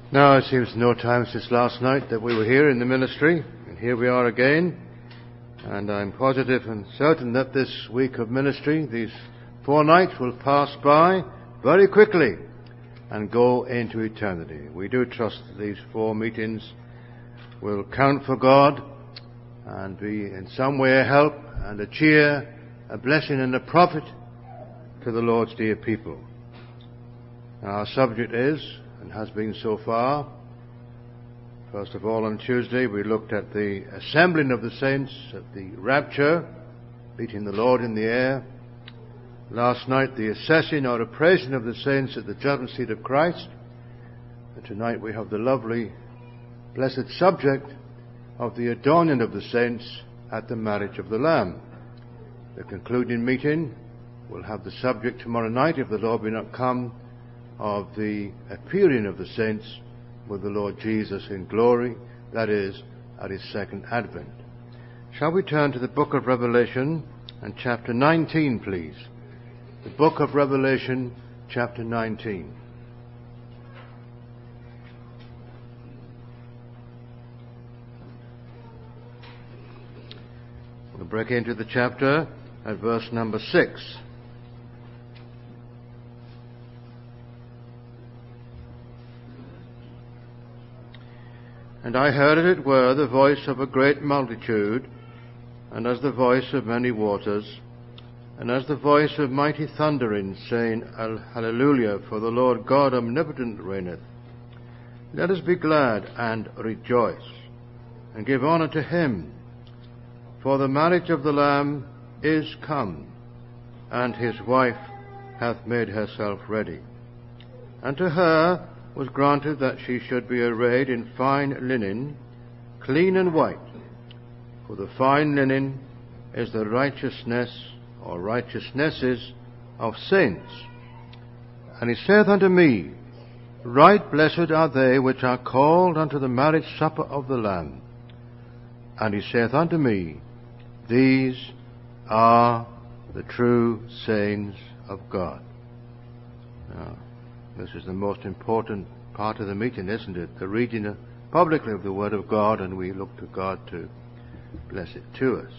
Now it seems no time since last night that we were here in the ministry, and here we are again. And I'm positive and certain that this week of ministry, these 4 nights, will pass by very quickly and go into eternity. We do trust that these 4 meetings will count for God and be in some way a help and a cheer, a blessing and a profit to the Lord's dear people. Our subject is, and has been so far, first of all on Tuesday we looked at the assembling of the saints at the rapture, meeting the Lord in the air. Last night the assessing or appraising of the saints at the judgment seat of Christ. And tonight we have the lovely, blessed subject of the adorning of the saints at the marriage of the Lamb. The concluding meeting will have the subject tomorrow night, if the Lord be not come, of the appearing of the saints with the Lord Jesus in glory, that is, at his second advent. Shall we turn to the book of Revelation and chapter 19, please? The book of Revelation, chapter 19. We'll break into the chapter at verse number 6. And I heard, as it were, the voice of a great multitude, and as the voice of many waters, and as the voice of mighty thundering, saying, Hallelujah, for the Lord God omnipotent reigneth. Let us be glad and rejoice, and give honour to him, for the marriage of the Lamb is come, and his wife hath made herself ready. And to her was granted that she should be arrayed in fine linen, clean and white. For the fine linen is the righteousness or righteousnesses of saints. And he saith unto me, Right blessed are they which are called unto the marriage supper of the Lamb. And he saith unto me, These are the true sayings of God. Now, this is the most important part of the meeting, isn't it? The reading publicly of the Word of God, and we look to God to bless it to us.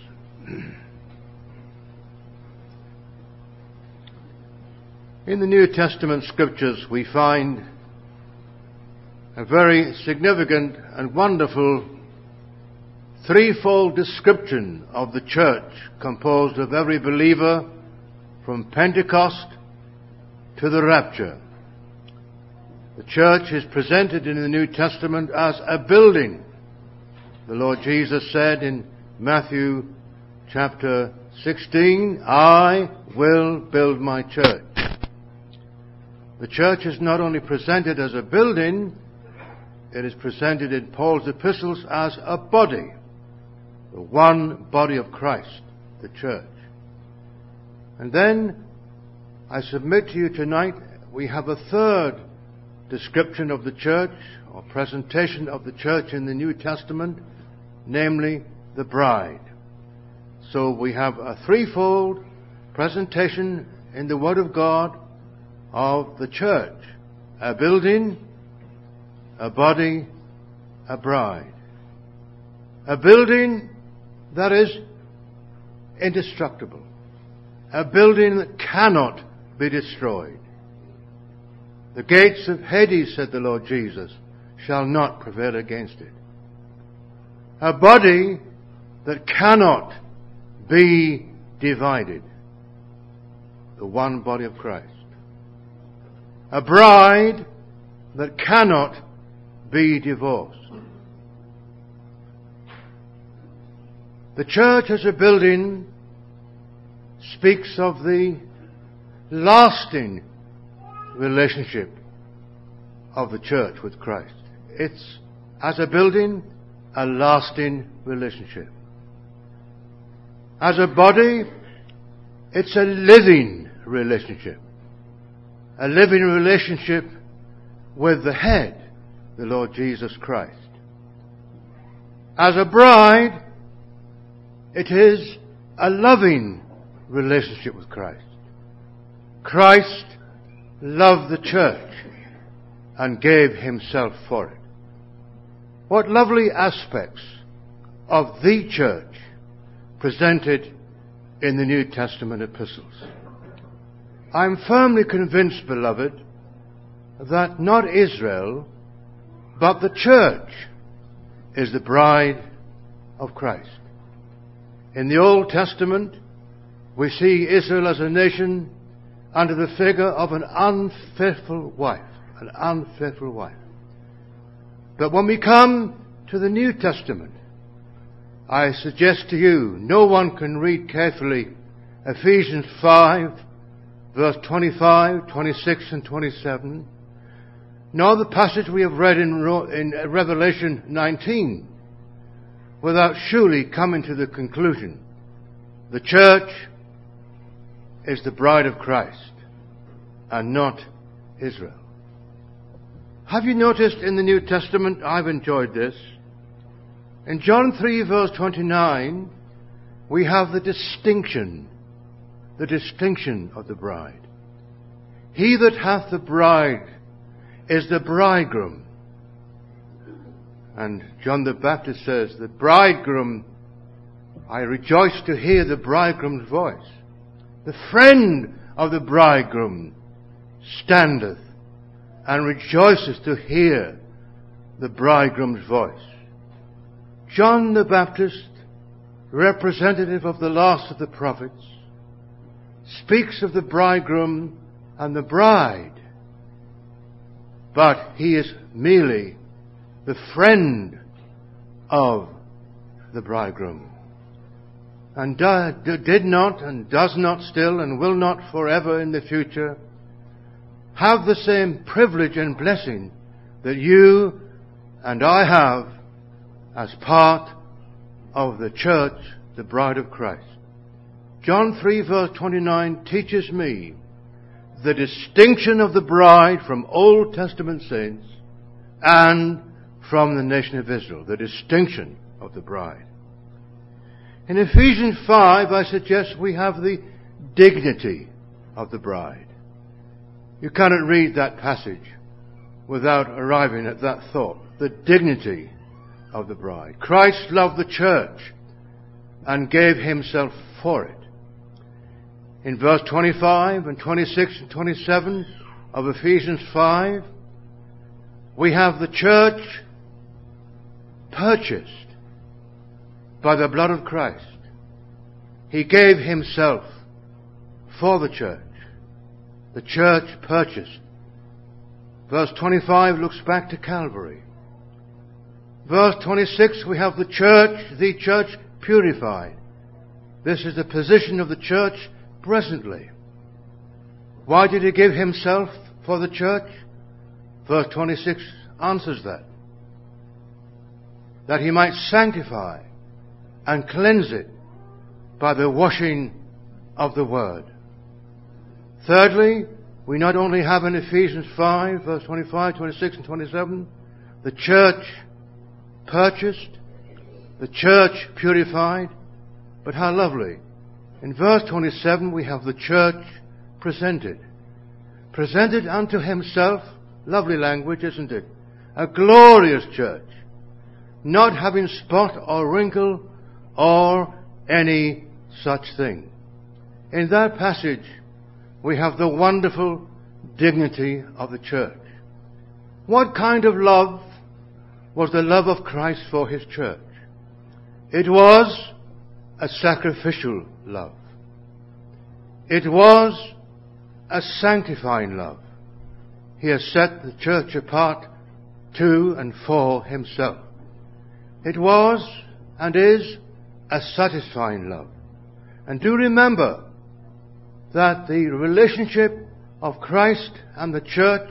In the New Testament scriptures we find a very significant and wonderful threefold description of the church, composed of every believer from Pentecost to the rapture. The church is presented in the New Testament as a building. The Lord Jesus said in Matthew chapter 16, I will build my church. The church is not only presented as a building, it is presented in Paul's epistles as a body. The one body of Christ, the church. And then, I submit to you tonight, we have a third description of the church, or presentation of the church in the New Testament, namely the bride. So we have a threefold presentation in the Word of God of the church: a building, a body, a bride. A building that is indestructible. A building that cannot be destroyed. The gates of Hades, said the Lord Jesus, shall not prevail against it. A body that cannot be divided. The one body of Christ. A bride that cannot be divorced. The church as a building speaks of the lasting relationship of the church with Christ. It's, as a building, a lasting relationship. As a body, it's a living relationship. A living relationship with the head, the Lord Jesus Christ. As a bride, it is a loving relationship with Christ. Christ loved the church and gave himself for it. What lovely aspects of the church presented in the New Testament epistles. I'm firmly convinced, beloved, that not Israel, but the church is the bride of Christ. In the Old Testament, we see Israel as a nation under the figure of an unfaithful wife. An unfaithful wife. But when we come to the New Testament, I suggest to you, no one can read carefully Ephesians 5, verse 25, 26 and 27, nor the passage we have read in Revelation 19, without surely coming to the conclusion, the church is the bride of Christ and not Israel. Have you noticed in the New Testament, I've enjoyed this, in John 3 verse 29, we have the distinction of the bride. He that hath the bride is the bridegroom. And John the Baptist says, the bridegroom, I rejoice to hear the bridegroom's voice. The friend of the bridegroom standeth and rejoices to hear the bridegroom's voice. John the Baptist, representative of the last of the prophets, speaks of the bridegroom and the bride, but he is merely the friend of the bridegroom, and did not and does not still and will not forever in the future have the same privilege and blessing that you and I have as part of the church, the bride of Christ. John 3 verse 29 teaches me the distinction of the bride from Old Testament saints and from the nation of Israel. The distinction of the bride. In Ephesians 5, I suggest we have the dignity of the bride. You cannot read that passage without arriving at that thought. The dignity of the bride. Christ loved the church and gave himself for it. In verse 25 and 26 and 27 of Ephesians 5, we have the church purchased by the blood of Christ. He gave himself for the church. The church purchased. Verse 25 looks back to Calvary. Verse 26, we have the church purified. This is the position of the church presently. Why did he give himself for the church? Verse 26 answers that. That he might sanctify and cleanse it by the washing of the word. Thirdly, we not only have in Ephesians 5, verse 25, 26 and 27, the church purchased, the church purified, but how lovely. In verse 27 we have the church presented. Presented unto himself, lovely language, isn't it? A glorious church, not having spot or wrinkle or any such thing. In that passage we have the wonderful dignity of the church. What kind of love was the love of Christ for his church? It was a sacrificial love. It was a sanctifying love. He has set the church apart to and for himself. It was and is a satisfying love. And do remember that the relationship of Christ and the church,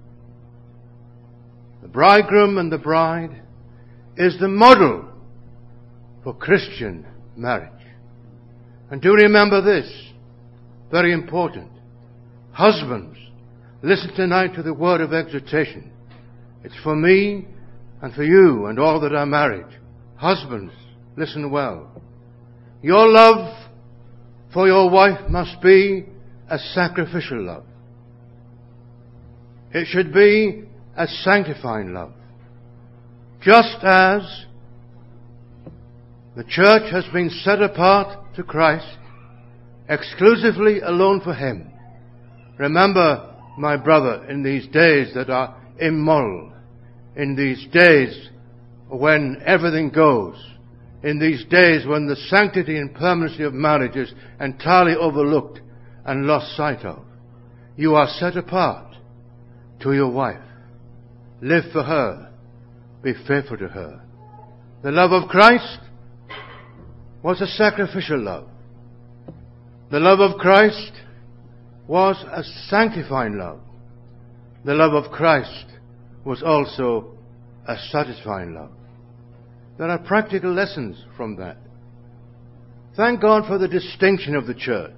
the bridegroom and the bride, is the model for Christian marriage. And do remember this, very important. Husbands, listen tonight to the word of exhortation. It's for me and for you and all that are married. Husbands, listen well. Your love for your wife must be a sacrificial love. It should be a sanctifying love. Just as the church has been set apart to Christ, exclusively alone for Him. Remember, my brother, in these days that are immoral, in these days when everything goes, in these days when the sanctity and permanency of marriage is entirely overlooked and lost sight of, you are set apart to your wife. Live for her. Be faithful to her. The love of Christ was a sacrificial love. The love of Christ was a sanctifying love. The love of Christ was also a satisfying love. There are practical lessons from that. Thank God for the distinction of the church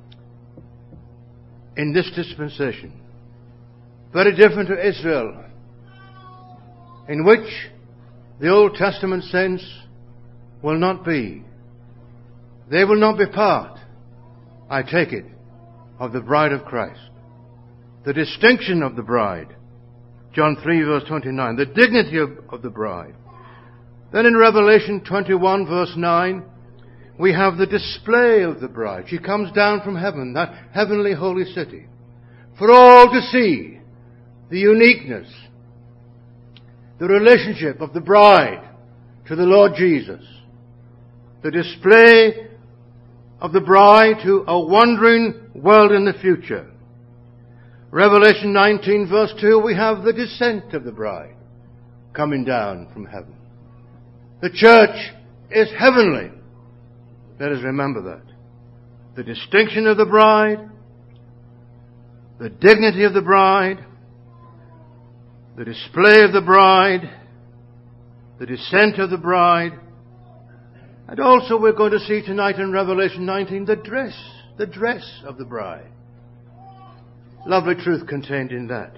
in this dispensation. Very different to Israel, in which the Old Testament saints will not be. They will not be part, I take it, of the bride of Christ. The distinction of the bride, John 3 verse 29, the dignity of the bride. Then in Revelation 21 verse 9, we have the display of the bride. She comes down from heaven, that heavenly holy city, for all to see the uniqueness, the relationship of the bride to the Lord Jesus. The display of the bride to a wondering world in the future. Revelation 19 verse 2, we have the descent of the bride coming down from heaven. The church is heavenly. Let us remember that. The distinction of the bride, the dignity of the bride, the display of the bride, the descent of the bride, and also we're going to see tonight in Revelation 19 the dress of the bride. Lovely truth contained in that.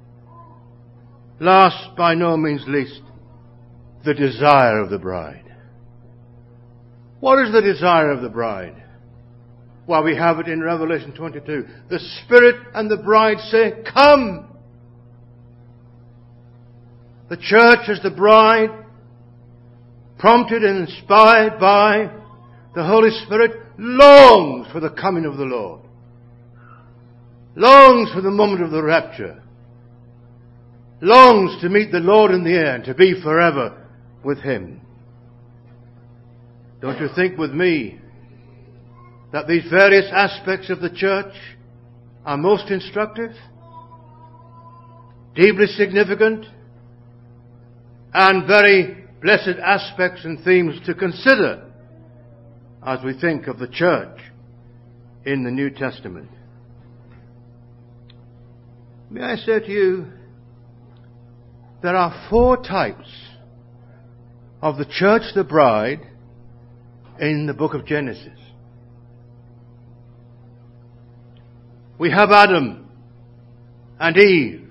Last, by no means least, the desire of the bride. What is the desire of the bride? Well, we have it in Revelation 22. The Spirit and the bride say, "Come!" The church as the bride, prompted and inspired by the Holy Spirit, longs for the coming of the Lord. Longs for the moment of the rapture. Longs to meet the Lord in the air and to be forever with Him. Don't you think with me that these various aspects of the church are most instructive, deeply significant, and very blessed aspects and themes to consider as we think of the church in the New Testament? May I say to you, there are 4 types of the church, the bride, in the book of Genesis. We have Adam and Eve.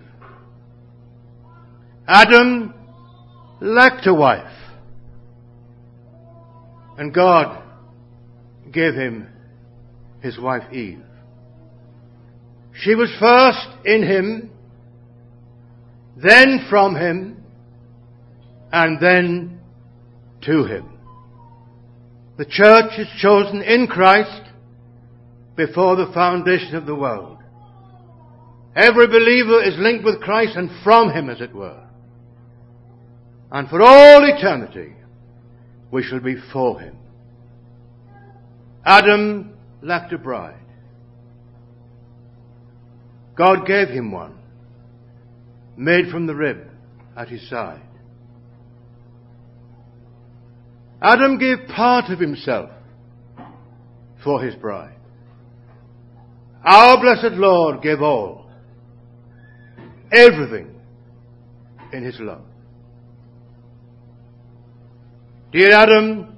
Adam lacked a wife, and God gave him his wife Eve. She was first in him, then from him, and then to him. The church is chosen in Christ before the foundation of the world. Every believer is linked with Christ and from Him, as it were. And for all eternity, we shall be for Him. Adam lacked a bride. God gave him one, made from the rib at his side. Adam gave part of himself for his bride. Our blessed Lord gave all, everything in His love. Dear Adam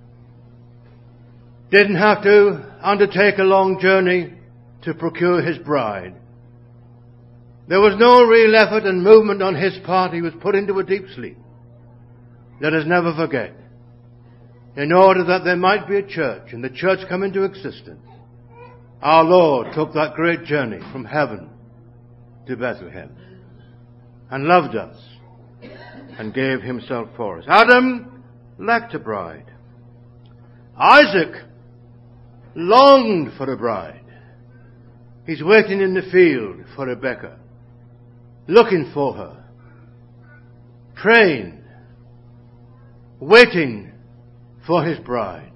didn't have to undertake a long journey to procure his bride. There was no real effort and movement on his part. He was put into a deep sleep. Let us never forget, in order that there might be a church and the church come into existence, our Lord took that great journey from heaven to Bethlehem. and loved us and gave himself for us. Adam lacked a bride. Isaac longed for a bride. He's waiting in the field for Rebekah, looking for her, praying, waiting for his bride.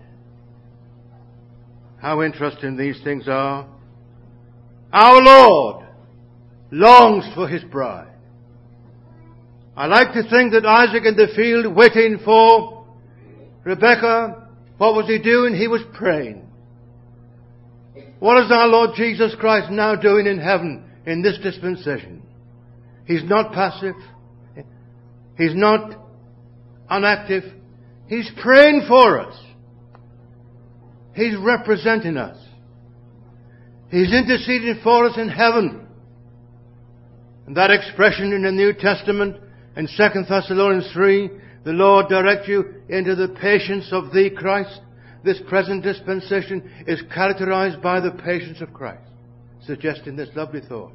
How interesting these things are. Our Lord longs for his bride. I like to think that Isaac in the field waiting for Rebekah, what was he doing? He was praying. What is our Lord Jesus Christ now doing in heaven in this dispensation? He's not passive. He's not inactive. He's praying for us. He's representing us. He's interceding for us in heaven. And that expression in the New Testament in 2 Thessalonians 3, the Lord direct you into the patience of thee, Christ. This present dispensation is characterized by the patience of Christ, suggesting this lovely thought.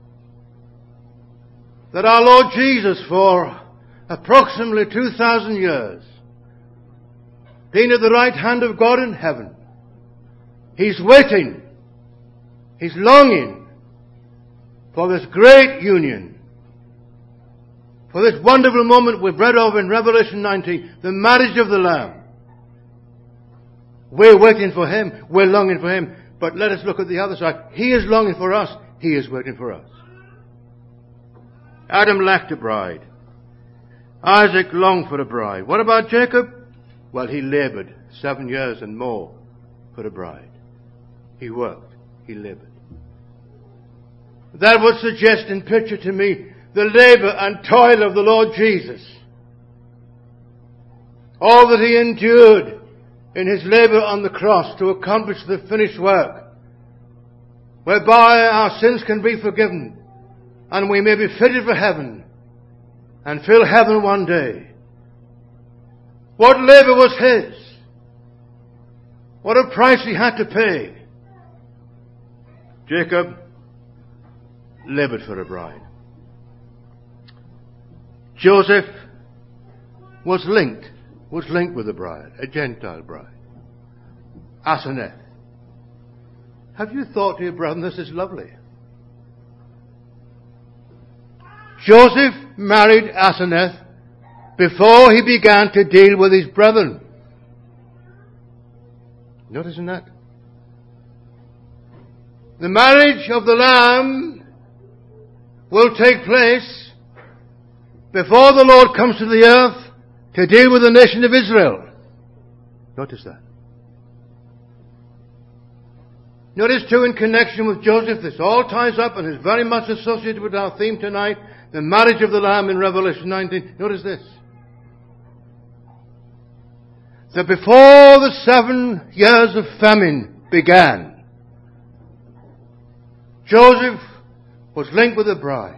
That our Lord Jesus, for approximately 2,000 years, being at the right hand of God in heaven, He's waiting, He's longing for this great union, for this wonderful moment we've read over in Revelation 19, the marriage of the Lamb. We're waiting for Him. We're longing for Him. But let us look at the other side. He is longing for us. He is waiting for us. Adam lacked a bride. Isaac longed for a bride. What about Jacob? Well, he labored 7 years and more for a bride. He worked. He labored. That would suggest and picture to me the labor and toil of the Lord Jesus. All that He endured in His labor on the cross to accomplish the finished work, whereby our sins can be forgiven and we may be fitted for heaven and fill heaven one day. What labor was His? What a price He had to pay. Jacob labored for a bride. Joseph was linked with a bride, a Gentile bride, Asenath. Have you thought, dear brethren, this is lovely? Joseph married Asenath before he began to deal with his brethren. Noticing that? The marriage of the Lamb will take place before the Lord comes to the earth to deal with the nation of Israel. Notice that. Notice too, in connection with Joseph, this all ties up and is very much associated with our theme tonight, the marriage of the Lamb in Revelation 19. Notice this. That before the 7 years of famine began, Joseph was linked with a bride.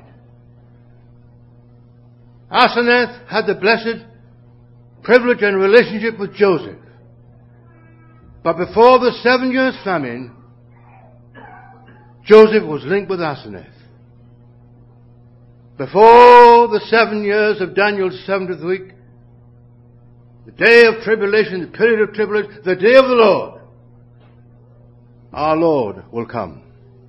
Asenath had the blessed privilege and relationship with Joseph. But before the 7 years famine, Joseph was linked with Asenath. Before the 7 years of Daniel's 70th week, the day of tribulation, the period of tribulation, the day of the Lord, our Lord will come.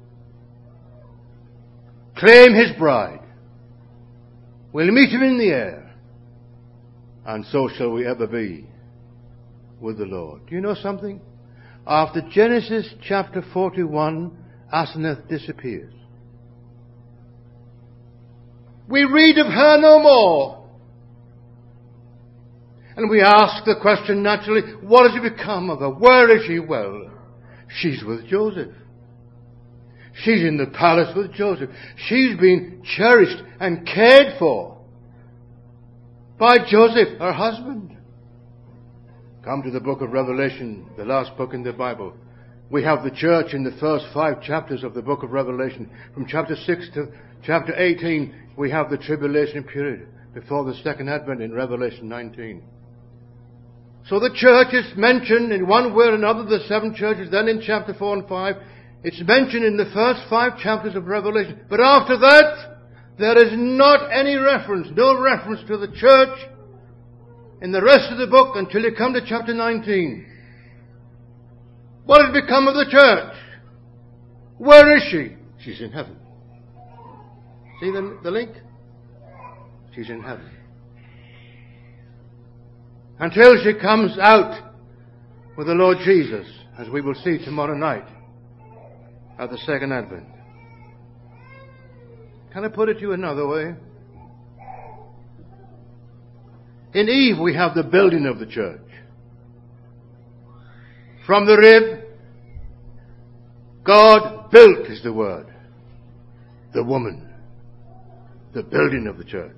Claim His bride. We'll meet Him in the air. And so shall we ever be with the Lord. Do you know something? After Genesis chapter 41, Asenath disappears. We read of her no more. And we ask the question naturally, what has become of her? Where is she? Well, she's with Joseph. She's in the palace with Joseph. She's been cherished and cared for by Joseph, her husband. Come to the book of Revelation, the last book in the Bible. We have the church in the first 5 chapters of the book of Revelation. From chapter 6 to chapter 18, we have the tribulation period before the second advent in Revelation 19. So the church is mentioned in one way or another, the 7 churches, then in chapter 4 and 5. It's mentioned in the first 5 chapters of Revelation. But after that, There is not any reference, no reference to the church in the rest of the book until you come to chapter 19. What has become of the church? Where is she? She's in heaven. See the link? She's in heaven. Until she comes out with the Lord Jesus, as we will see tomorrow night at the second advent. Can I put it to you another way? In Eve we have the building of the church. From the rib, God built, is the word, the woman, the building of the church.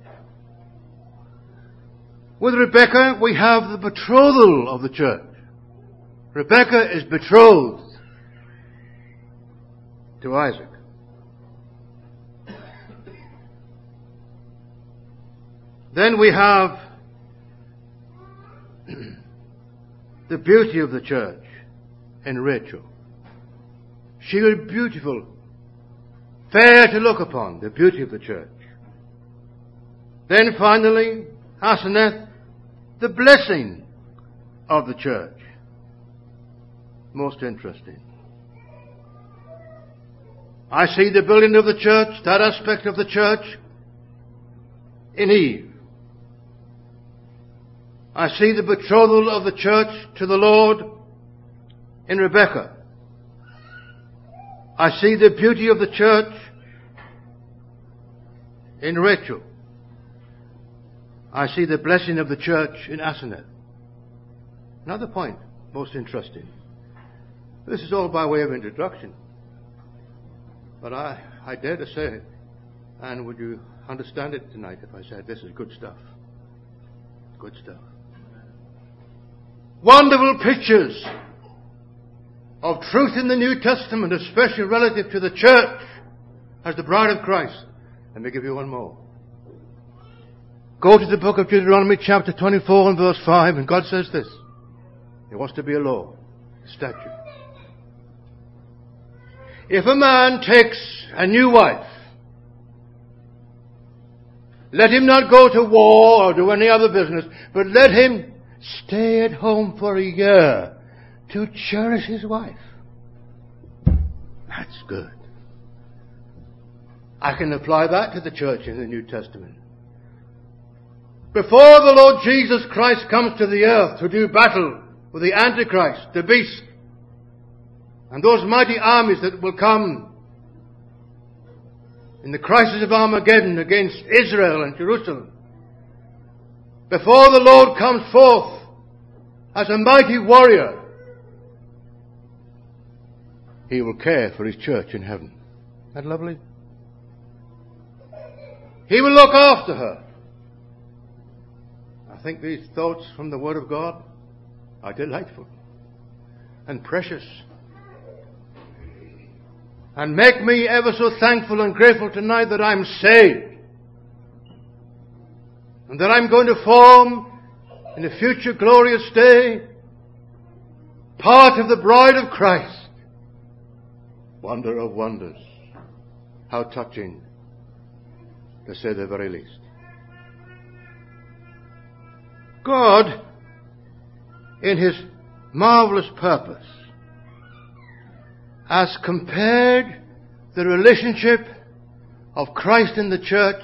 With Rebekah we have the betrothal of the church. Rebekah is betrothed to Isaac. Then we have the beauty of the church in Rachel. She was beautiful, fair to look upon, the beauty of the church. Then finally, Asenath, the blessing of the church. Most interesting. I see the building of the church, that aspect of the church, in Eve. I see the betrothal of the church to the Lord in Rebekah. I see the beauty of the church in Rachel. I see the blessing of the church in Asenath. Another point, most interesting. This is all by way of introduction. But I dare to say it. And would you understand it tonight if I said this is good stuff? Good stuff. Wonderful pictures of truth in the New Testament, especially relative to the church as the bride of Christ. Let me give you one more. Go to the book of Deuteronomy chapter 24 and verse 5, and God says this. He wants to be a law, a statute. If a man takes a new wife, let him not go to war or do any other business, but let him stay at home for a year to cherish his wife. That's good. I can apply that to the church in the New Testament. Before the Lord Jesus Christ comes to the earth to do battle with the Antichrist, the beast, and those mighty armies that will come in the crisis of Armageddon against Israel and Jerusalem, before the Lord comes forth as a mighty warrior, He will care for His church in heaven. Isn't that lovely? He will look after her. I think these thoughts from the Word of God are delightful and precious, and make me ever so thankful and grateful tonight that I'm saved, and that I'm going to form in a future glorious day part of the bride of Christ. Wonder of wonders. How touching, to say the very least. God, in His marvelous purpose, has compared the relationship of Christ in the church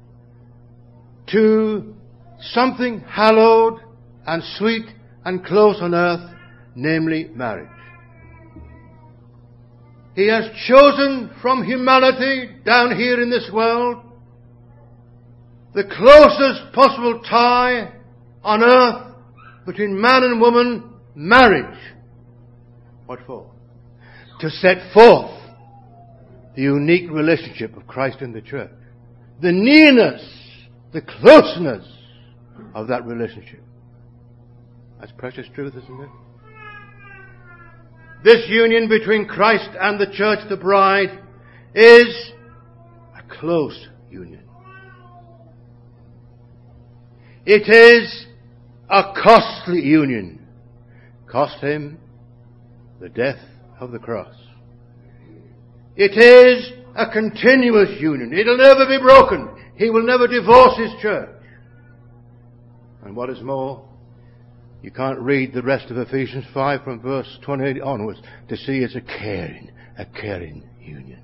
to something hallowed and sweet and close on earth, namely marriage. He has chosen from humanity down here in this world the closest possible tie on earth between man and woman, marriage. What for? To set forth the unique relationship of Christ in the church. The nearness, the closeness of that relationship. That's precious truth, isn't it? This union between Christ and the church, the bride, is a close union. It is a costly union. Cost Him the death of the cross. It is a continuous union. It'll never be broken. He will never divorce His church. And what is more, you can't read the rest of Ephesians 5 from verse 28 onwards to see it's a caring union.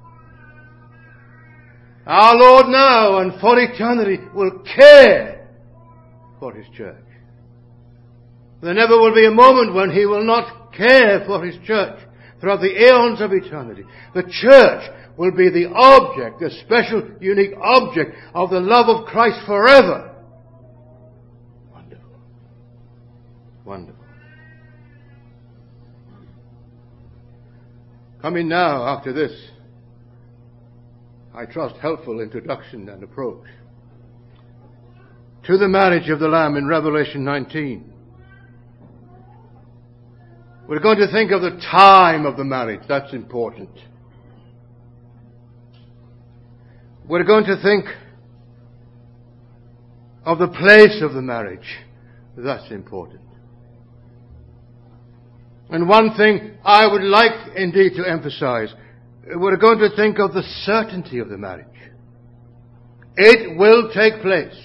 Our Lord now and for eternity will care for His church. There never will be a moment when He will not care for His church throughout the eons of eternity. The church will be the object, the special, unique object of the love of Christ forever. Wonderful. Wonderful. Coming now, after this, I trust, helpful introduction and approach to the marriage of the Lamb in Revelation 19. We're going to think of the time of the marriage. That's important. We're going to think of the place of the marriage. That's important. And one thing I would like indeed to emphasize, we're going to think of the certainty of the marriage. It will take place.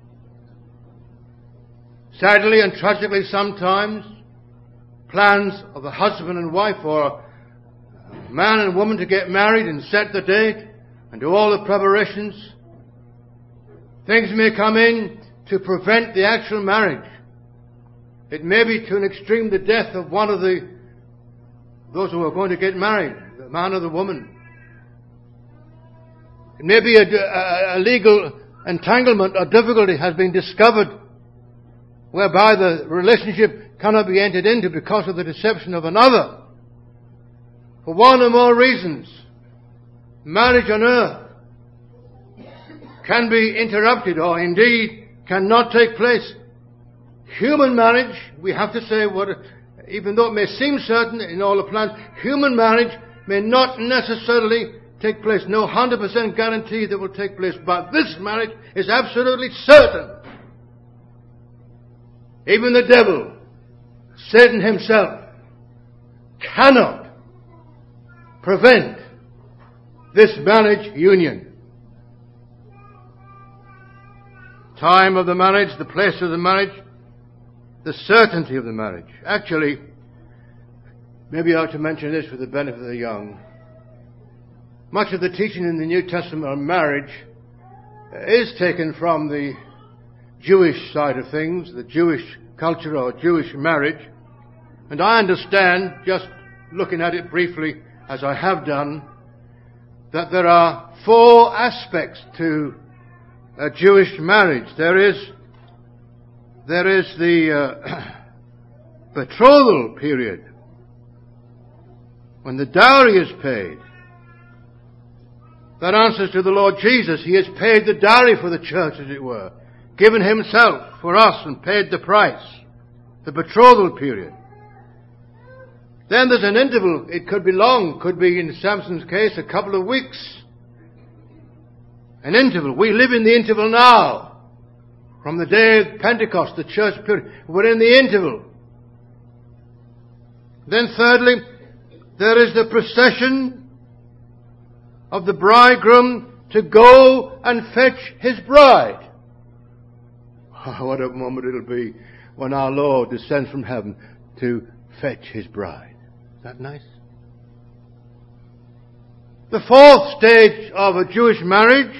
Sadly and tragically sometimes, plans of a husband and wife or a man and woman to get married and set the date and do all the preparations, things may come in to prevent the actual marriage. It may be to an extreme the death of one of those who are going to get married, the man or the woman. It may be a legal entanglement or difficulty has been discovered whereby the relationship cannot be entered into because of the deception of another. For one or more reasons, marriage on earth can be interrupted or indeed cannot take place. Human marriage, we have to say, even though it may seem certain in all the plans, human marriage may not necessarily take place. No 100% guarantee that will take place. But this marriage is absolutely certain. Even the devil, Satan himself, cannot prevent this marriage union. Time of the marriage, the place of the marriage, the certainty of the marriage. Actually, maybe I ought to mention this for the benefit of the young. Much of the teaching in the New Testament on marriage is taken from the Jewish side of things, the Jewish culture or Jewish marriage. And I understand, just looking at it briefly as I have done, that there are 4 aspects to a Jewish marriage. There is the betrothal period, when the dowry is paid. That answers to the Lord Jesus. He has paid the dowry for the church, as it were, given Himself for us and paid the price. The betrothal period. Then there's an interval. It could be long, could be, in Samson's case, a couple of weeks. An interval. We live in the interval now. From the day of Pentecost, the church period. We're in the interval. Then thirdly, there is the procession of the bridegroom to go and fetch his bride. Oh, what a moment it'll be when our Lord descends from heaven to fetch His bride. Is that nice? The 4th stage of a Jewish marriage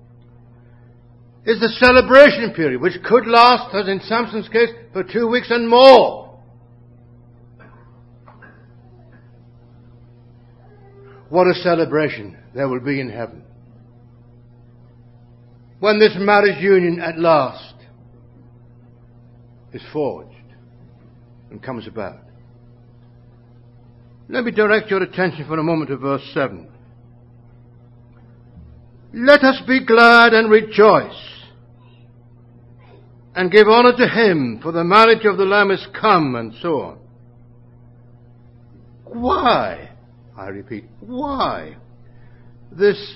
is the celebration period, which could last, as in Samson's case, for 2 weeks and more. What a celebration there will be in heaven when this marriage union at last is forged and comes about. Let me direct your attention for a moment to verse 7. Let us be glad and rejoice and give honor to Him, for the marriage of the Lamb is come, and so on. Why? I repeat, why this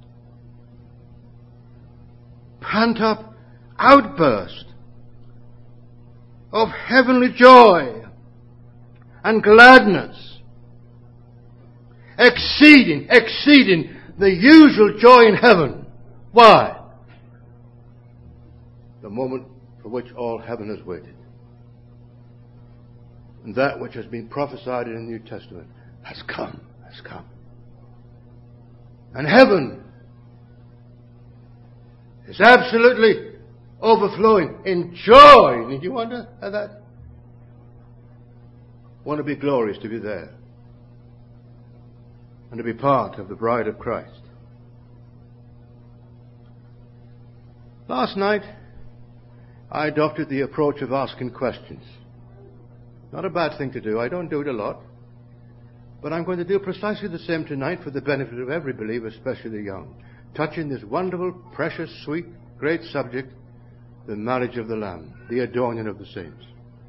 pent-up outburst of heavenly joy and gladness, exceeding the usual joy in heaven. Why? The moment for which all heaven has waited. And that which has been prophesied in the New Testament has come, has come. And heaven is absolutely overflowing in joy. Did you wonder at that? Want to be glorious to be there and to be part of the bride of Christ. Last night, I adopted the approach of asking questions. Not a bad thing to do. I don't do it a lot. But I'm going to do precisely the same tonight for the benefit of every believer, especially the young, touching this wonderful, precious, sweet, great subject, the marriage of the Lamb, the adorning of the saints.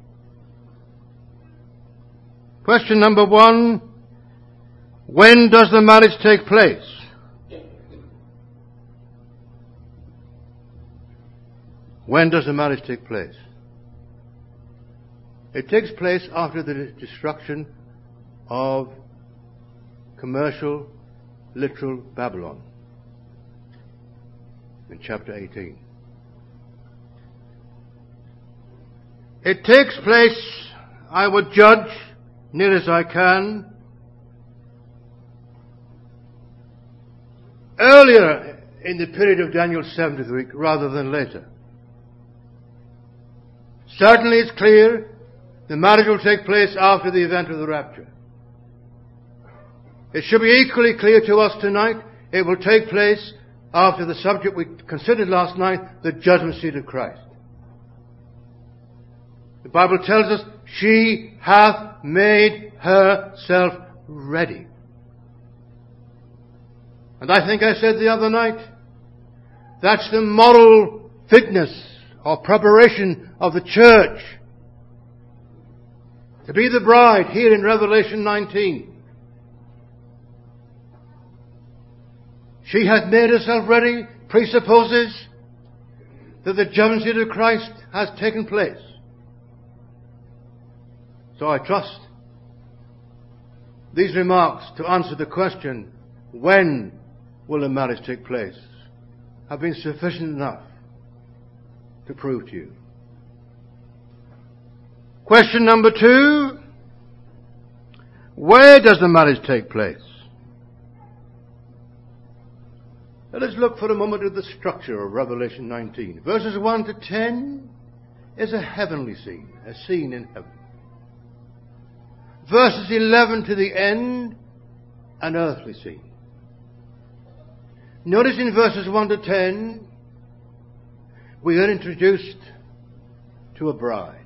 Question number 1, when does the marriage take place? When does the marriage take place? It takes place after the destruction of commercial, literal Babylon in chapter 18. It takes place, I would judge, near as I can, earlier in the period of Daniel's 70th week rather than later. Certainly it's clear the marriage will take place after the event of the rapture. It should be equally clear to us tonight it will take place after the subject we considered last night, the judgment seat of Christ. The Bible tells us, she hath made herself ready. And I think I said the other night, that's the moral fitness or preparation of the church to be the bride here in Revelation 19. She hath made herself ready presupposes that the judgment seat of Christ has taken place. So I trust these remarks to answer the question, when will the marriage take place, have been sufficient enough to prove to you. Question number 2, where does the marriage take place? Let us look for a moment at the structure of Revelation 19. Verses 1 to 10 is a heavenly scene, a scene in heaven. Verses 11 to the end, an earthly scene. Notice in verses 1 to 10, we are introduced to a bride.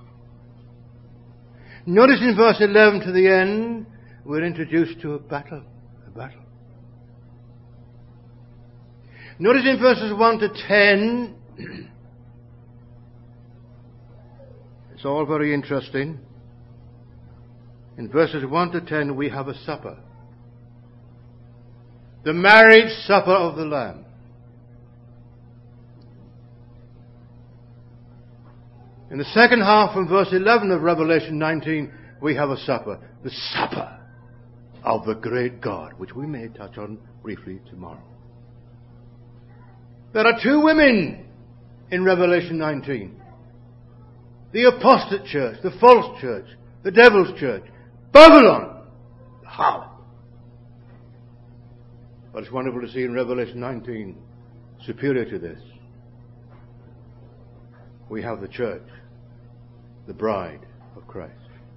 Notice in verse 11 to the end, we're introduced to a battle. A battle. Notice in verses 1 to 10, it's all very interesting. In verses 1 to 10, we have a supper. The marriage supper of the Lamb. In the second half from verse 11 of Revelation 19, we have a supper. The supper of the great God, which we may touch on briefly tomorrow. There are 2 women in Revelation 19. The apostate church, the false church, the devil's church. Babylon, the harlot. But it's wonderful to see in Revelation 19, superior to this, we have the church, the bride of Christ.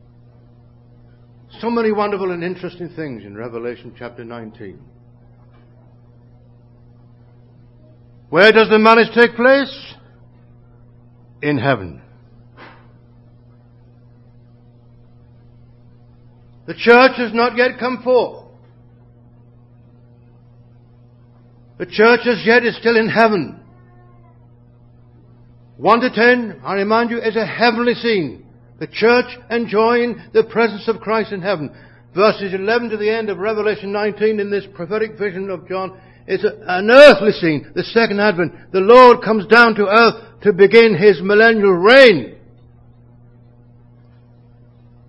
So many wonderful and interesting things in Revelation chapter 19. Where does the marriage take place? In heaven. The church has not yet come forth. The church as yet is still in heaven. 1 to 10, I remind you, is a heavenly scene. The church enjoying the presence of Christ in heaven. Verses 11 to the end of Revelation 19 in this prophetic vision of John is an earthly scene. The second advent. The Lord comes down to earth to begin His millennial reign.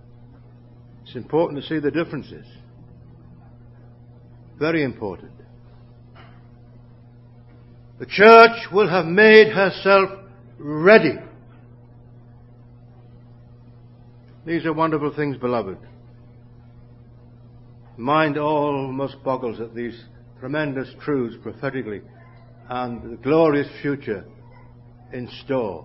It's important to see the differences. Very important. The church will have made herself ready. These are wonderful things, beloved. Mind almost boggles at these tremendous truths prophetically and the glorious future in store.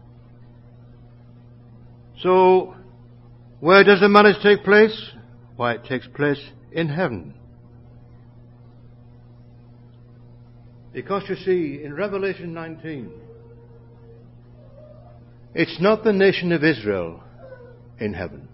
So, where does the marriage take place? Why, it takes place in heaven. Because you see, in Revelation 19, it's not the nation of Israel in heaven.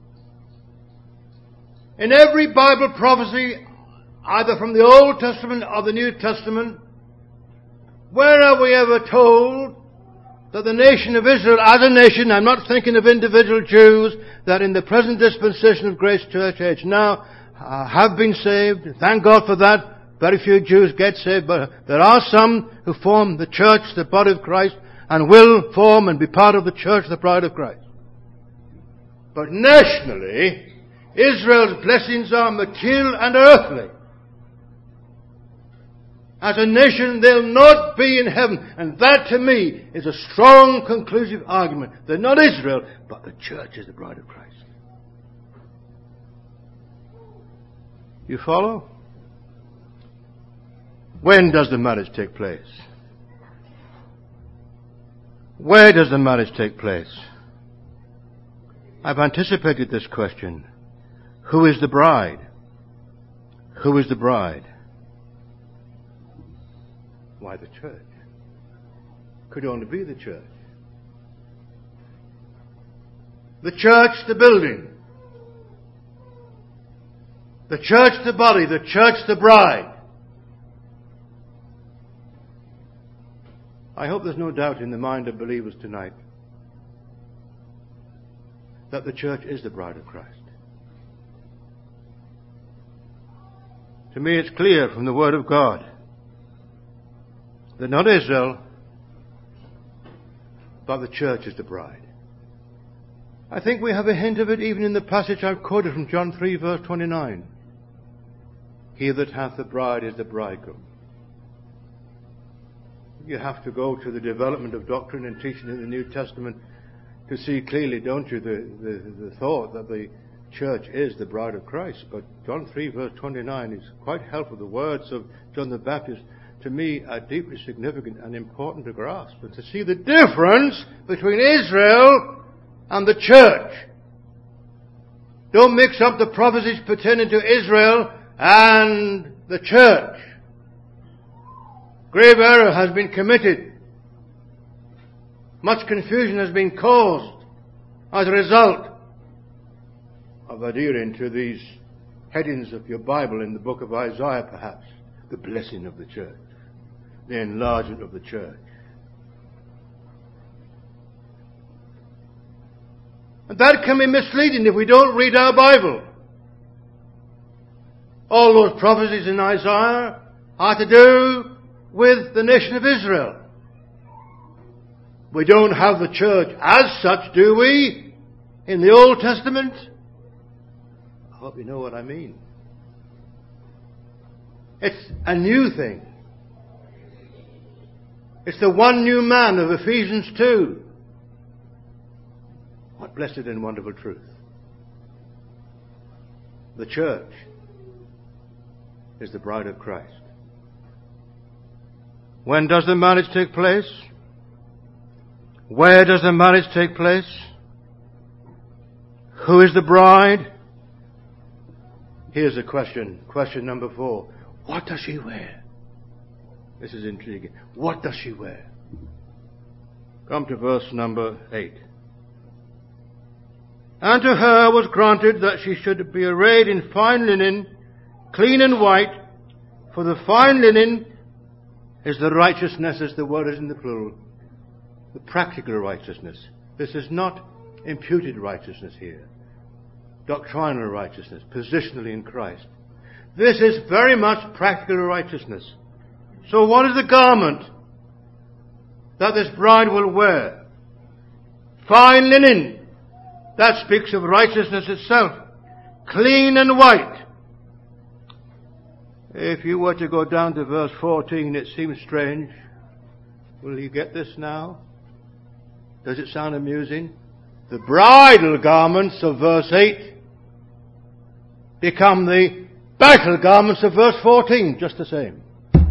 In every Bible prophecy, either from the Old Testament or the New Testament, where are we ever told that the nation of Israel as a nation, I'm not thinking of individual Jews, that in the present dispensation of Grace Church age now have been saved? Thank God for that. Very few Jews get saved, but there are some who form the church, the body of Christ, and will form and be part of the church, the bride of Christ. But nationally, Israel's blessings are material and earthly. As a nation, they'll not be in heaven. And that, to me, is a strong, conclusive argument. They're not Israel, but the church is the bride of Christ. You follow? When does the marriage take place? Where does the marriage take place? I've anticipated this question. Who is the bride? Who is the bride? Why, the church. Could only be the church. The church, the building. The church, the body. The church, the bride. I hope there's no doubt in the mind of believers tonight that the church is the bride of Christ. To me, it's clear from the Word of God that not Israel, but the church is the bride. I think we have a hint of it even in the passage I've quoted from John 3, verse 29. He that hath the bride is the bridegroom. You have to go to the development of doctrine and teaching in the New Testament to see clearly, don't you, the thought that the church is the bride of Christ. But John 3, verse 29 is quite helpful. The words of John the Baptist, to me, are deeply significant and important to grasp, and to see the difference between Israel and the church. Don't mix up the prophecies pertaining to Israel and the church. Grave error has been committed. Much confusion has been caused as a result of adhering to these headings of your Bible in the book of Isaiah, perhaps. The blessing of the church. The enlargement of the church. And that can be misleading if we don't read our Bible. All those prophecies in Isaiah are to do with the nation of Israel. We don't have the church as such, do we, in the Old Testament? I hope you know what I mean. It's a new thing. It's the one new man of Ephesians 2. What blessed and wonderful truth. The church is the bride of Christ. When does the marriage take place? Where does the marriage take place? Who is the bride? Here's a question. Question number 4. What does she wear? This is intriguing. What does she wear? Come to verse number 8. And to her was granted that she should be arrayed in fine linen, clean and white, for the fine linen is the righteousness, as the word is in the plural, the practical righteousness. This is not imputed righteousness here. Doctrinal righteousness, positionally in Christ. This is very much practical righteousness. So what is the garment that this bride will wear? Fine linen. That speaks of righteousness itself. Clean and white. If you were to go down to verse 14, it seems strange. Will you get this now? Does it sound amusing? The bridal garments of verse 8 become the battle garments of verse 14, just the same.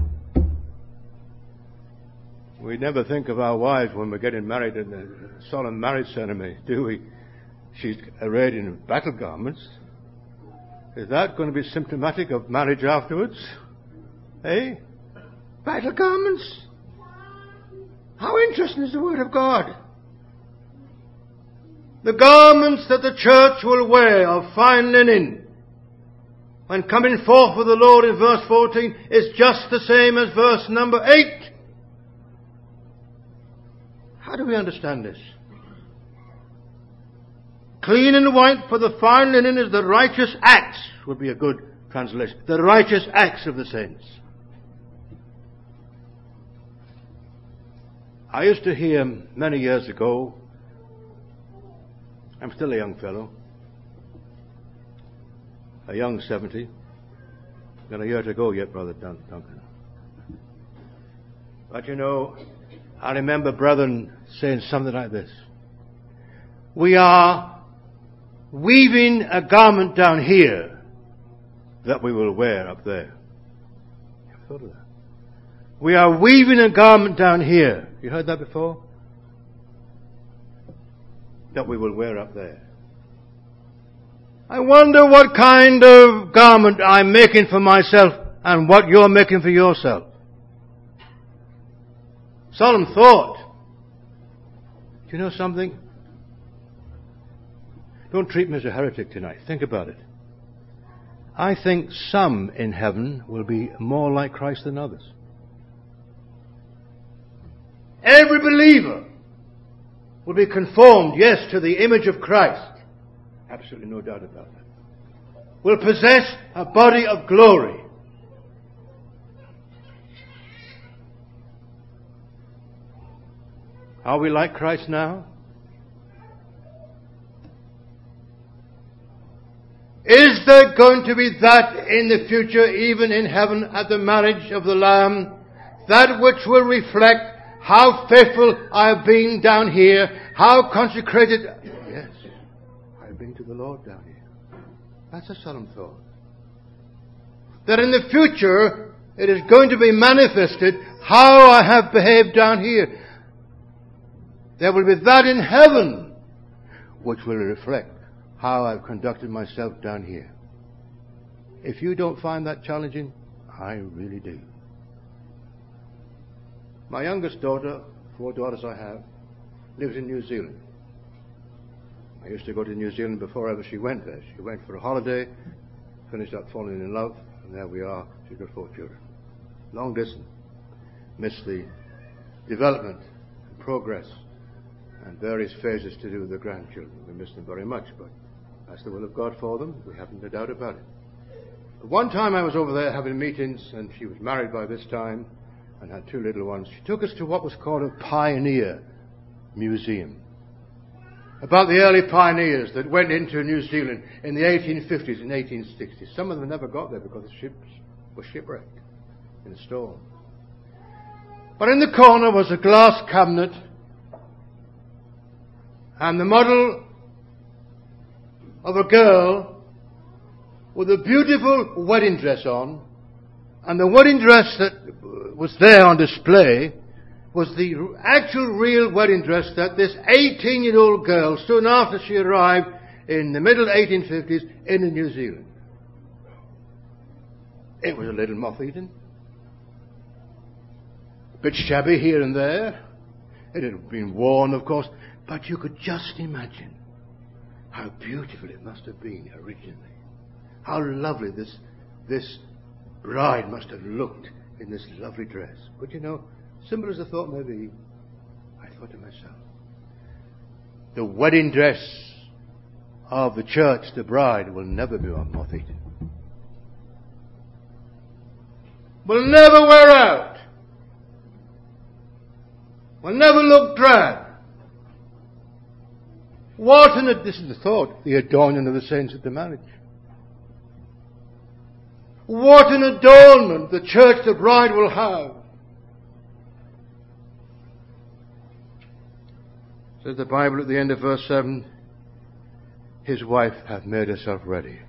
We never think of our wives when we're getting married in a solemn marriage ceremony, do we? She's arrayed in battle garments. Is that going to be symptomatic of marriage afterwards? Eh? Battle garments? How interesting is the Word of God? The garments that the church will wear of fine linen when coming forth with the Lord in verse 14 is just the same as verse number 8. How do we understand this? Clean and white, for the fine linen is the righteous acts, would be a good translation. The righteous acts of the saints. I used to hear many years ago, I'm still a young fellow, a young 70, got a year to go yet, Brother Duncan. But you know, I remember brethren saying something like this. We are weaving a garment down here that we will wear up there. I've thought of that. We are weaving a garment down here. You heard that before? That we will wear up there. I wonder what kind of garment I'm making for myself and what you're making for yourself. Solemn thought. Do you know something? Don't treat me as a heretic tonight. Think about it. I think some in heaven will be more like Christ than others. Every believer will be conformed, yes, to the image of Christ. Absolutely no doubt about that. Will possess a body of glory. Are we like Christ now? Is there going to be that in the future, even in heaven at the marriage of the Lamb, that which will reflect how faithful I have been down here, how consecrated... Yes, I have been to the Lord down here. That's a solemn thought. That in the future, it is going to be manifested how I have behaved down here. There will be that in heaven which will reflect how I've conducted myself down here. If you don't find that challenging, I really do. My youngest daughter, 4 daughters I have, lives in New Zealand. I used to go to New Zealand before ever she went there. She went for a holiday, finished up falling in love, and there we are. She's got 4 children. Long distance. Missed the development and progress and various phases to do with the grandchildren. We miss them very much, but that's the will of God for them. We haven't a doubt about it. But one time I was over there having meetings, and she was married by this time and had 2 little ones. She took us to what was called a pioneer museum. About the early pioneers that went into New Zealand in the 1850s and 1860s. Some of them never got there because the ships were shipwrecked in a storm. But in the corner was a glass cabinet, and the model of a girl with a beautiful wedding dress on, and the wedding dress that was there on display was the actual real wedding dress that this 18-year-old girl, soon after she arrived in the middle 1850s in New Zealand. It was a little moth-eaten, a bit shabby here and there. It had been worn, of course, but you could just imagine how beautiful it must have been originally. How lovely this bride must have looked in this lovely dress. But you know, simple as the thought may be, I thought to myself, the wedding dress of the church, the bride, will never be moth-eaten. Will never wear out. Will never look drab. This is the thought, the adorning of the saints at the marriage. What an adornment the church, the bride, will have. Says the Bible at the end of verse 7, his wife hath made herself ready.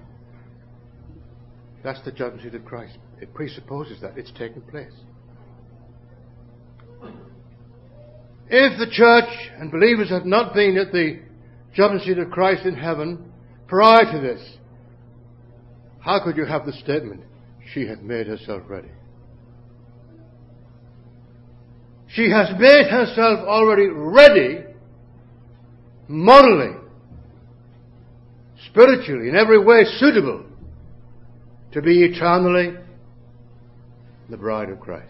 That's the judgment seat of Christ. It presupposes that it's taken place. If the church and believers had not been at the judgment seat of Christ in heaven prior to this, how could you have the statement, she hath made herself ready? She has made herself already ready, morally, spiritually, in every way suitable to be eternally the bride of Christ.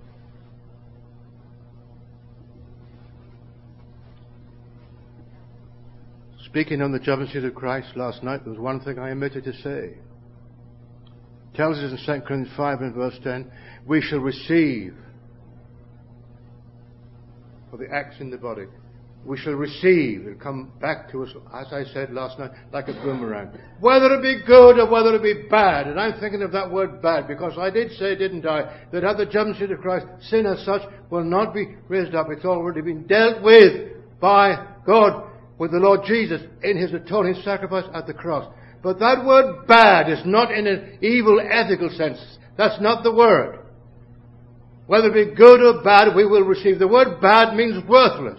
Speaking on the judgment seat of Christ last night, there was one thing I omitted to say. It tells us in 2 Corinthians 5 and verse 10, we shall receive for the acts in the body. We shall receive. It'll come back to us, as I said last night, like a boomerang. Whether it be good or whether it be bad. And I'm thinking of that word bad, because I did say, didn't I, that at the judgment seat of Christ, sin as such will not be raised up. It's already been dealt with by God, with the Lord Jesus in his atoning sacrifice at the cross. But that word bad is not in an evil ethical sense. That's not the word. Whether it be good or bad, we will receive. The word bad means worthless.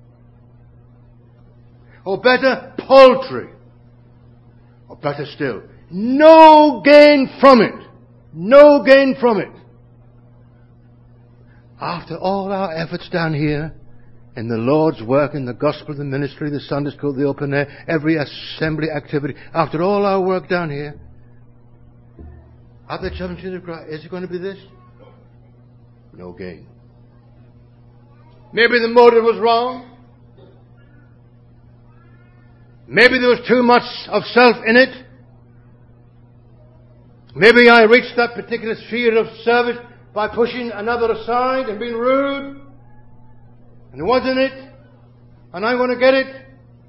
Or better, paltry. Or better still, no gain from it. No gain from it. After all our efforts down here, in the Lord's work, in the gospel, the ministry, the Sunday school, the open air, every assembly activity, after all our work down here, at the judgment seat of Christ, is it going to be this? No gain. Maybe the motive was wrong. Maybe there was too much of self in it. Maybe I reached that particular sphere of service by pushing another aside and being rude. And it wasn't it. And I want to get it.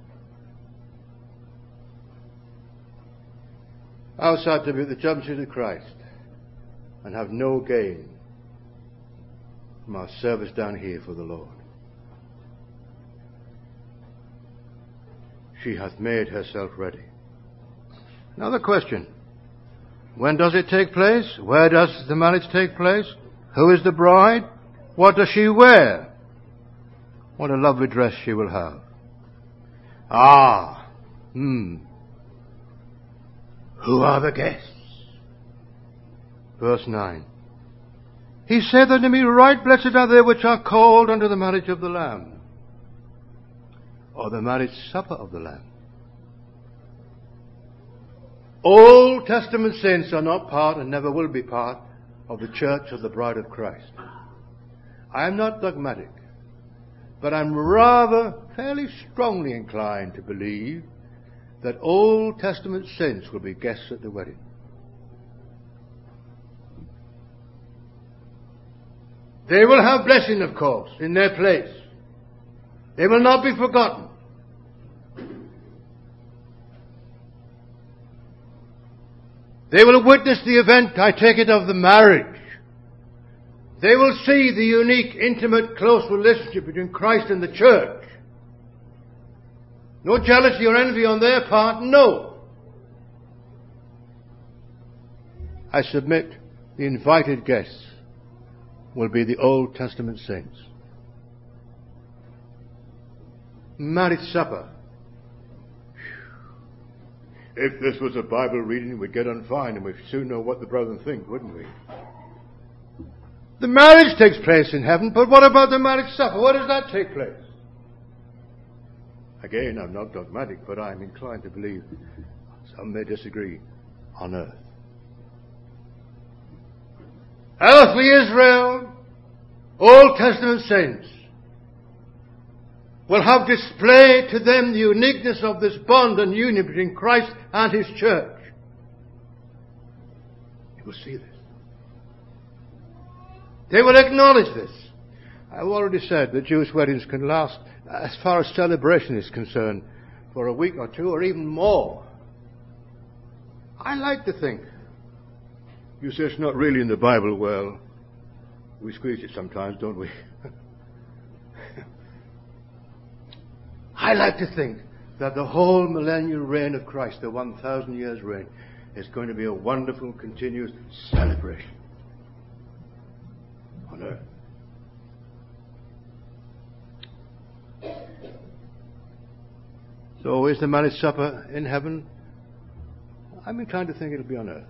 Outside to be at the judgment seat of Christ and have no gain from our service down here for the Lord. She hath made herself ready. Another question. When does it take place? Where does the marriage take place? Who is the bride? What does she wear? What a lovely dress she will have. Who are the guests? Verse 9. He said unto me, right blessed are they which are called unto the marriage of the Lamb, or the marriage supper of the Lamb. Old Testament saints are not part and never will be part of the church of the bride of Christ. I am not dogmatic, but I'm rather fairly strongly inclined to believe that Old Testament saints will be guests at the wedding. They will have blessing, of course, in their place. They will not be forgotten. They will witness the event, I take it, of the marriage. They will see the unique, intimate, close relationship between Christ and the church. No jealousy or envy on their part, no. I submit the invited guests will be the Old Testament saints. Marriage supper. If this was a Bible reading, we'd get on fine and we'd soon know what the brethren think, wouldn't we? The marriage takes place in heaven, but what about the marriage supper? Where does that take place? Again, I'm not dogmatic, but I'm inclined to believe, some may disagree, on earth. Earthly Israel, Old Testament saints, will have displayed to them the uniqueness of this bond and union between Christ and His church. You will see this. They will acknowledge this. I've already said that Jewish weddings can last, as far as celebration is concerned, for a week or two or even more. I like to think. You say it's not really in the Bible. Well, we squeeze it sometimes, don't we? I like to think that the whole millennial reign of Christ, the 1,000 years reign, is going to be a wonderful, continuous celebration on earth. So is the marriage supper in heaven? I'm inclined to think it'll be on earth.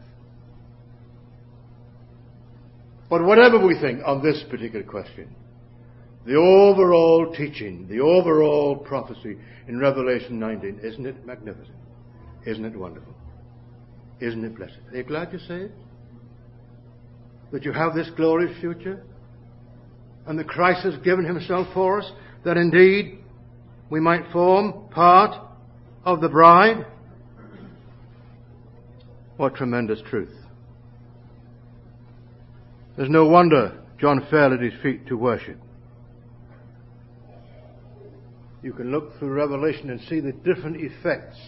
But whatever we think on this particular question, the overall teaching, the overall prophecy in Revelation 19, isn't it magnificent? Isn't it wonderful? Isn't it blessed? Are you glad you say it? That you have this glorious future? And that Christ has given himself for us, that indeed we might form part of the bride? What tremendous truth. There's no wonder John fell at his feet to worship. You can look through Revelation and see the different effects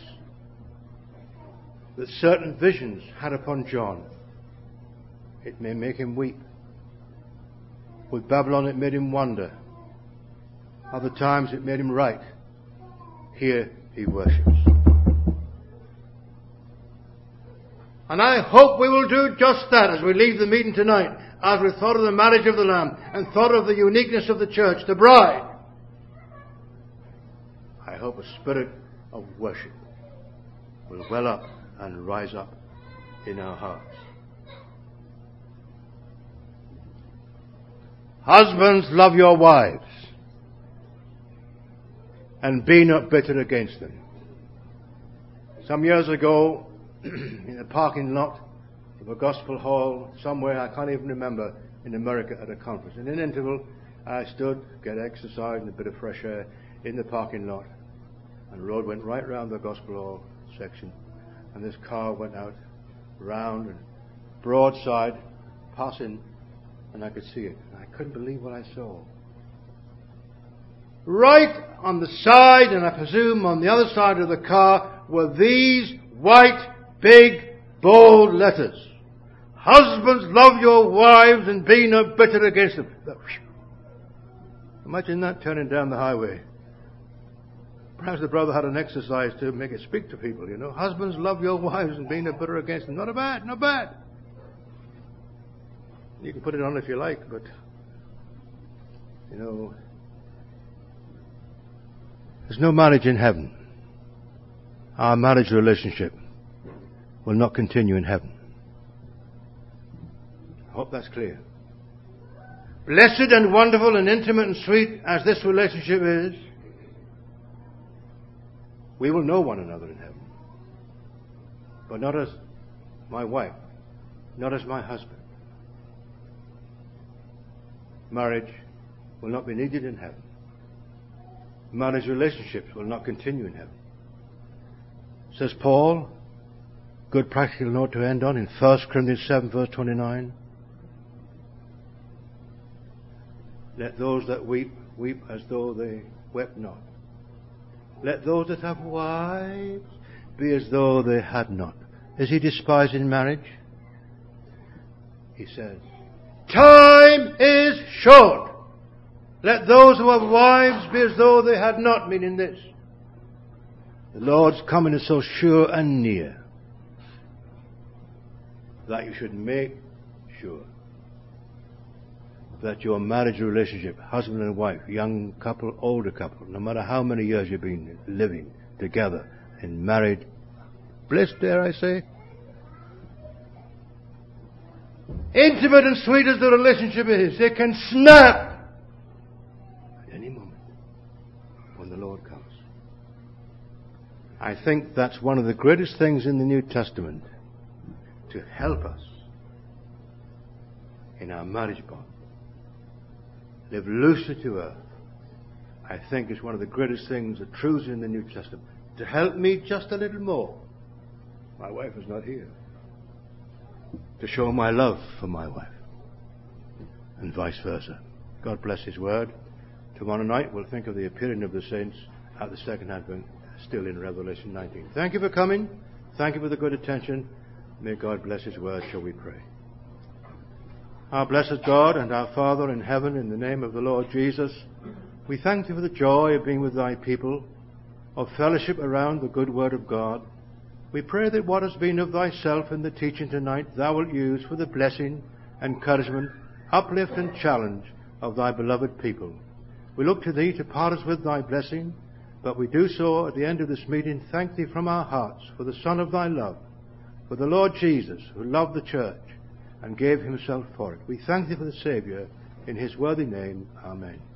that certain visions had upon John. It may make him weep. With Babylon it made him wonder. Other times it made him write. Here he worships. And I hope we will do just that as we leave the meeting tonight, as we thought of the marriage of the Lamb and thought of the uniqueness of the church, the bride. I hope a spirit of worship will well up and rise up in our hearts. Husbands, love your wives and be not bitter against them. Some years ago, in a parking lot of a gospel hall somewhere, I can't even remember, in America at a conference. In an interval, I stood, get exercise and a bit of fresh air in the parking lot. And the road went right round the gospel hall section. And this car went out, round and broadside, passing, and I could see it. And I couldn't believe what I saw. Right on the side, and I presume on the other side of the car, were these white, big, bold letters. Husbands, love your wives and be not bitter against them. Imagine that turning down the highway. Perhaps the brother had an exercise to make it speak to people, you know. Husbands, love your wives and be not bitter against them. Not bad, not bad. You can put it on if you like, but, you know, there's no marriage in heaven. Our marriage relationship will not continue in heaven. I hope that's clear. Blessed and wonderful and intimate and sweet as this relationship is, we will know one another in heaven. But not as my wife, not as my husband. Marriage will not be needed in heaven. Marriage relationships will not continue in heaven. Says Paul, good practical note to end on in 1 Corinthians 7 verse 29. Let those that weep, weep as though they wept not. Let those that have wives be as though they had not. Is he despising marriage? He says, time is short. Let those who have wives be as though they had not, meaning this. The Lord's coming is so sure and near that you should make sure that your marriage relationship, husband and wife, young couple, older couple, no matter how many years you've been living together and married, blessed, dare I say, intimate and sweet as the relationship is, it can snap at any moment when the Lord comes. I think that's one of the greatest things in the New Testament to help us in our marriage bond. Live loosely to earth. I think is one of the greatest things, the truths in the New Testament, to help me just a little more. My wife is not here. To show my love for my wife. And vice versa. God bless His word. Tomorrow night we'll think of the appearing of the saints at the second advent, still in Revelation 19. Thank you for coming. Thank you for the good attention. May God bless His word, shall we pray. Our blessed God and our Father in heaven, in the name of the Lord Jesus, we thank Thee for the joy of being with Thy people of fellowship around the good word of God, we pray that what has been of thyself in the teaching tonight thou wilt use for the blessing, encouragement, uplift and challenge of thy beloved people. We look to thee to part us with thy blessing, but we do so at the end of this meeting thank thee from our hearts for the Son of thy love, for the Lord Jesus, who loved the church and gave himself for it. We thank thee for the Saviour. In his worthy name, amen.